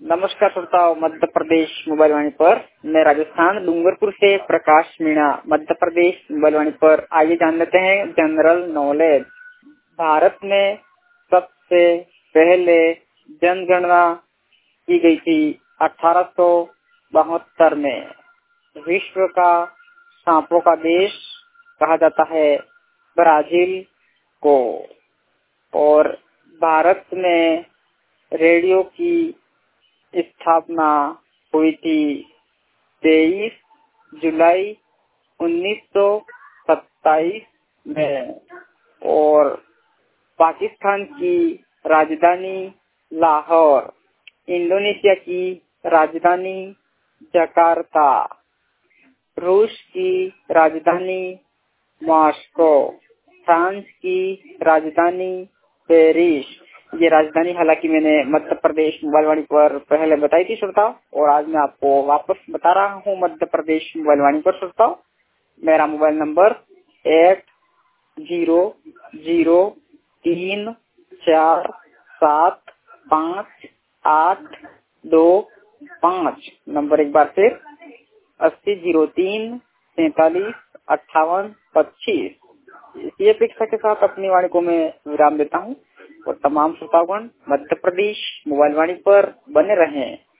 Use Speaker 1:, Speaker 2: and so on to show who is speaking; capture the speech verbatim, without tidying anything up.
Speaker 1: नमस्कार श्रोताओं, मध्य प्रदेश मोबाइल वाणी पर मैं राजस्थान डूंगरपुर से प्रकाश मीणा मध्य प्रदेश मोबाइल वाणी पर आइए जान लेते हैं जनरल नॉलेज। भारत में सबसे पहले जनगणना की गई थी अठारह सौ बहत्तर में। विश्व का सांपों का देश कहा जाता है ब्राजील को। और भारत में रेडियो की स्थापना हुई थी तेईस जुलाई उन्नीस सौ सत्ताईस में। और पाकिस्तान की राजधानी लाहौर, इंडोनेशिया की राजधानी जकार्ता, रूस की राजधानी मॉस्को, फ्रांस की राजधानी पेरिस। ये राजधानी हालांकि मैंने मध्य प्रदेश मोबाइल वाणी पर पहले बताई थी श्रोता, और आज मैं आपको वापस बता रहा हूँ मध्य प्रदेश मोबाइल वाणी पर श्रोता। मेरा mobile number eight zero zero तीन चार सात पाँच आठ दो पाँच। नंबर एक बार फिर अस्सी जीरो तीन सैतालीस अट्ठावन पच्चीस। इसी अपेक्षा के साथ अपनी वाणी को मैं विराम देता हूँ और तमाम श्रोतागण मध्य प्रदेश मोबाइल वाणी पर बने रहें।